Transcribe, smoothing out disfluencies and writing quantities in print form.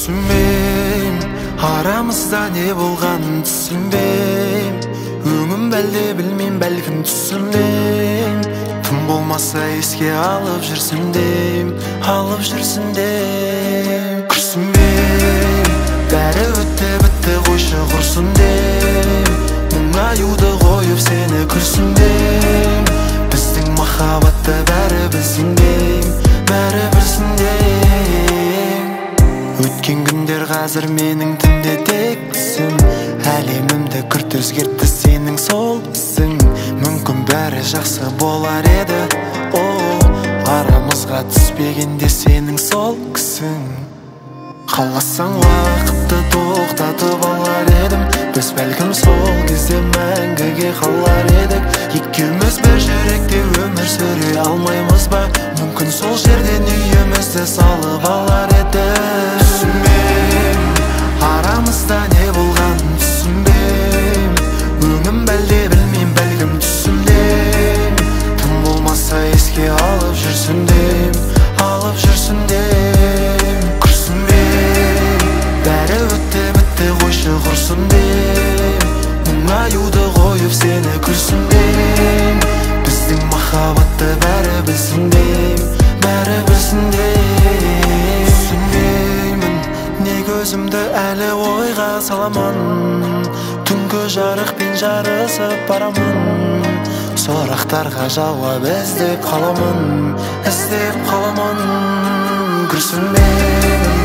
Күрсінбейм, арамызда не болғанын түсінбейм. Өңім бәлде білмейм, бәлкім түсінбейм. Тым болмаса еске алып жүрсін дейм, алып жүрсін дейм. Күрсінбейм, бәрі өтті бітті қойшы құрсын дейм. Мұңаюды қойып сені күрсін дейм. Біздің махаббатты бәрі білсін дейм, бәрі білсін дейм. Өткен күндер қазір менің түнде тексің. Әлемімді күрт өзгертті сенің сол ісің. Мүмкін бәрі жақсы болар еді, арамызға түспегенде сенің сол кісің. Қаласаң уақытты тоқтатып алар едім. Біз бәлкім сол кезде мәңгіге қалар едік. Екеуміз бір жүректе өмір сүре алмаймыз ба? Мүмкін сол жерден үйімізді салып алар едік. Түсінбейм, арамызда не болғанын түсінбейм. Өңім бәлде білмейм, бәлкім түсінбейм. Тым болмаса еске алып жүрсін дейм, алып жүрсін дейм. Күрсінбейм, бәрі өтті бітті қойшы құрсын дейм. Мұңаюды қойып сені күрсін дейм. Біздің махаббатты бәрі білсін дейм, бәрі білсін дейм. Түсінбеймін, неге өзімді әлі ойға саламын. Түнгі жарықпен жарысып барамын. Сұрақтарға жауап іздеп қаламын, іздеп қаламын. Күрсінбеймін,